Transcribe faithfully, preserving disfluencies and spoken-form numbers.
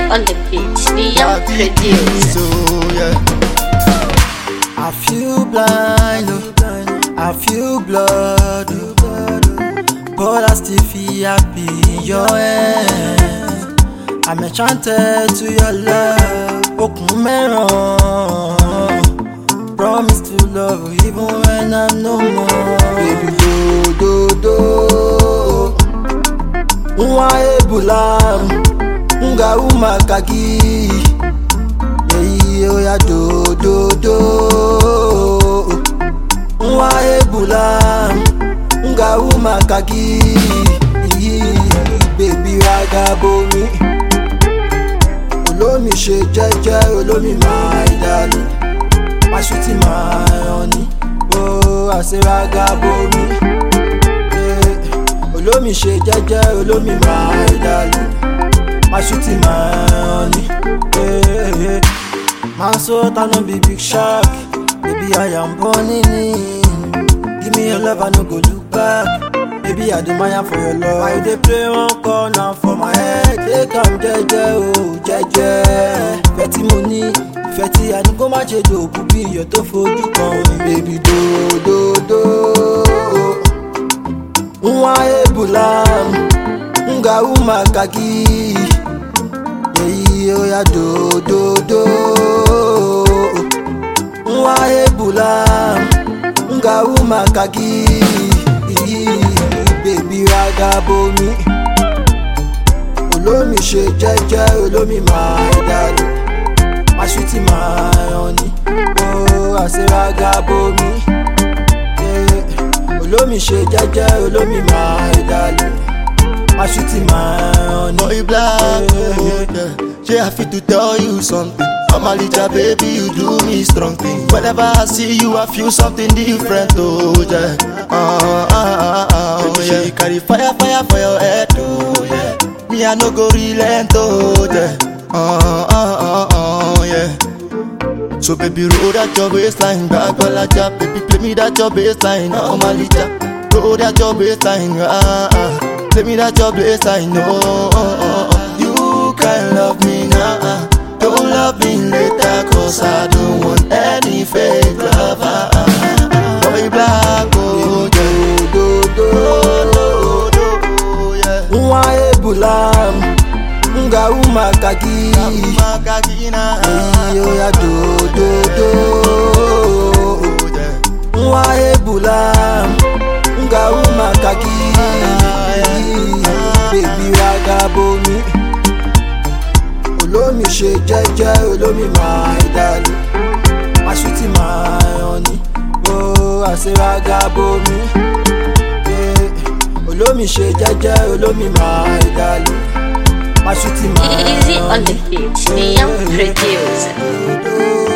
on the beat, the young producer. So yeah, I feel blind, oh. I feel blood, oh. But I still feel happy in your hands. I'm enchanted to your love, okun meron. Promise to love you even when I'm no more. Baby do do do, unwa ebulam, unga umakagi. Yeah, oh yeah, do do do, unwa ebulam, unga umakagi. Baby ragabomi, olomi she jeje, olomi my darling. My sweetie, my honey, oh, I say ragabomi. Yeah. Olomi she jeje, olomi my darling. My sweetie, my honey, yeah. My soul no be big shark, baby I am born in it. Give me your love, I no go look back. Baby I admire for your love. I dey play one corner for my head. Take am jeje, oh jeje. Fetty money. Fetty I go ma je do be your to fojú kan. Baby do do do, unwa ebulam, unga umakagi. Yeah, oh yeah, do do do, unwa ebulam, unga umakagi. Baby ragabomi, olomi she jeje, olomi my darling. My sweetie, my honey, oh, I say ragabomi. Yeah, olomi she jeje, olomi my darling. My sweetie, my honey, boy black, yeah, yeah. Yeah, I feel to tell you something. I'm a little baby, you do me strong thing. Whenever I see you, I feel something different, oh yeah. Uh, uh, uh, uh, oh yeah. You carry fire, fire for your head, oh yeah. Me I no go relent, oh yeah. Uh, uh, uh, uh, yeah. So baby, roll that your waistline, back while I jab. Baby, play me that your baseline, oh my little. Roll that your baseline, ah, ah. Play me that your baseline, oh, oh, oh, oh. You can love me now, uh. Don't love me later, cause I don't want any fake love, ah, ah. Boy black, oh, yeah. do do do do, yeah. unwa ebulam, unga umakagi. Umakagina, yeah, oh yeah, do do do, unwa ebulam, unga umakagi. Baby ragabomi, olomi she jeje, olomi my darling. My sweetie, my honey, oh, I say ragabomi. Yeah, olomi she jeje, olomi my darling. My sweetie, my Easy on honey, the beat, the young producer. yeah.